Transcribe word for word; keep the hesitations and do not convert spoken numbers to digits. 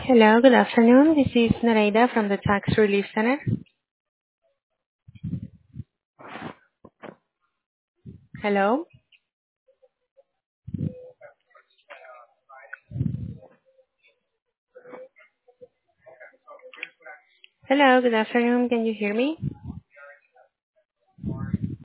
Hello, good afternoon. This is Nareida from the Tax Relief Center. Hello. Hello, good afternoon. Can you hear me?